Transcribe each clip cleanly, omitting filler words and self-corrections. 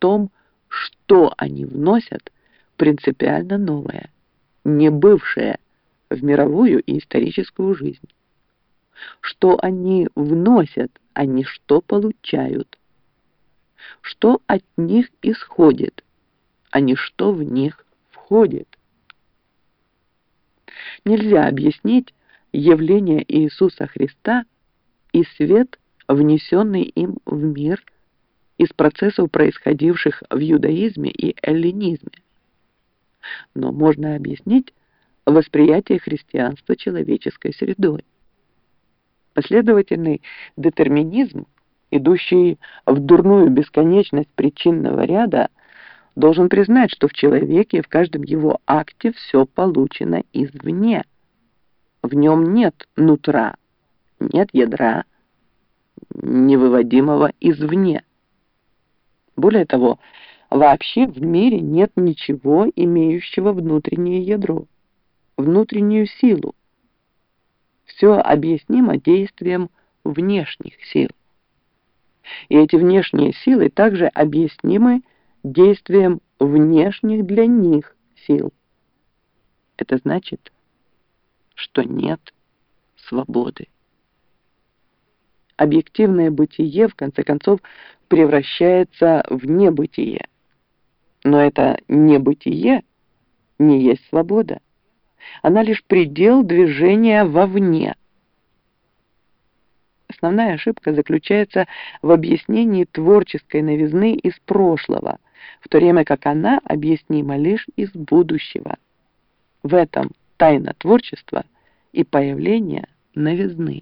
том, что они вносят принципиально новое, не бывшее в мировую и историческую жизнь. Что они вносят, а не что получают. Что от них исходит, а не что в них входит. Нельзя объяснить явление Иисуса Христа и свет, внесенный им в мир из процессов, происходивших в иудаизме и эллинизме. Но можно объяснить восприятие христианства человеческой средой. Последовательный детерминизм, идущий в дурную бесконечность причинного ряда, должен признать, что в человеке, в каждом его акте все получено извне. В нем нет нутра, нет ядра, невыводимого извне. Более того, вообще в мире нет ничего, имеющего внутреннее ядро, внутреннюю силу. Все объяснимо действием внешних сил. И эти внешние силы также объяснимы действием внешних для них сил. Это значит, что нет свободы. Объективное бытие, в конце концов, превращается в небытие. Но это небытие не есть свобода. Она лишь предел движения вовне. Основная ошибка заключается в объяснении творческой новизны из прошлого, в то время как она объяснима лишь из будущего. В этом тайна творчества и появления новизны.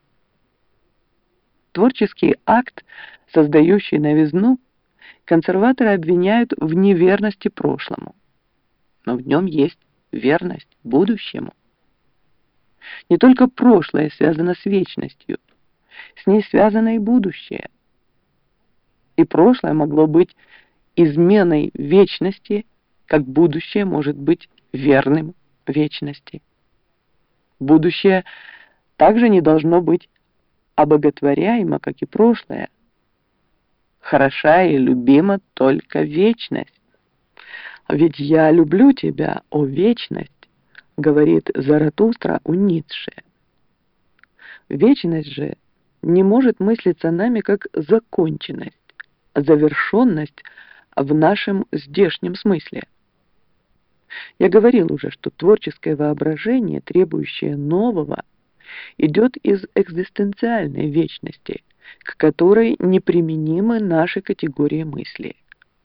Творческий акт, создающий новизну, консерваторы обвиняют в неверности прошлому. Но в нем есть верность будущему. Не только прошлое связано с вечностью, с ней связано и будущее. И прошлое могло быть изменой вечности, как будущее может быть верным вечности. Будущее также не должно быть обоготворяемо, как и прошлое. Хороша и любима только вечность. «Ведь я люблю тебя, о вечность», — говорит Заратустра у Ницше. Вечность же не может мыслиться нами как законченность, завершенность в нашем здешнем смысле. Я говорил уже, что творческое воображение, требующее нового, идет из экзистенциальной вечности, к которой неприменимы наши категории мысли.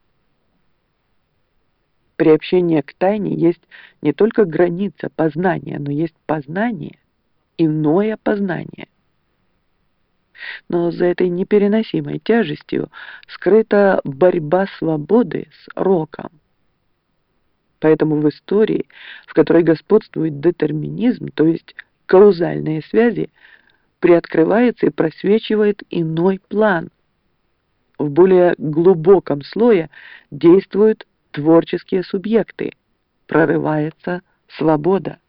Приобщение к тайне есть не только граница познания, но есть познание, иное познание. Но за этой непереносимой тяжестью скрыта борьба свободы с роком. Поэтому в истории, в которой господствует детерминизм, то есть каузальные связи, приоткрывается и просвечивает иной план. В более глубоком слое действуют творческие субъекты, прорывается свобода.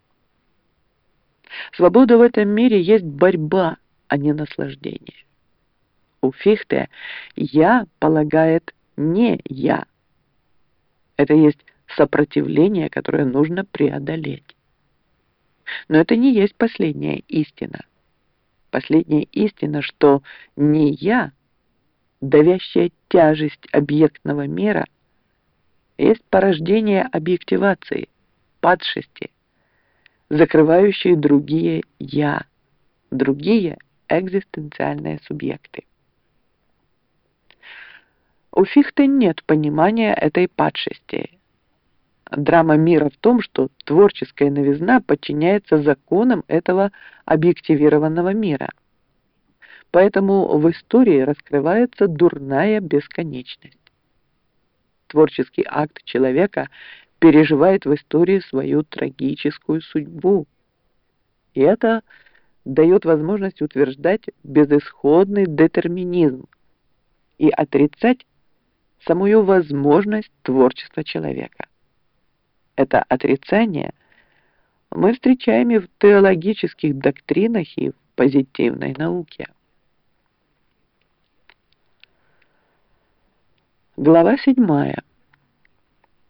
Свобода в этом мире есть борьба, а не наслаждение. У Фихте «я» полагает не «я». Это есть сопротивление, которое нужно преодолеть. Но это не есть последняя истина. Последняя истина, что не «я», давящая тяжесть объектного мира, есть порождение объективации, падшести, закрывающие другие «я», другие экзистенциальные субъекты. У Фихте нет понимания этой падшести. Драма мира в том, что творческая новизна подчиняется законам этого объективированного мира. Поэтому в истории раскрывается дурная бесконечность. Творческий акт человека переживает в истории свою трагическую судьбу. И это дает возможность утверждать безысходный детерминизм и отрицать самую возможность творчества человека. Это отрицание мы встречаем и в теологических доктринах, и в позитивной науке. Глава 7.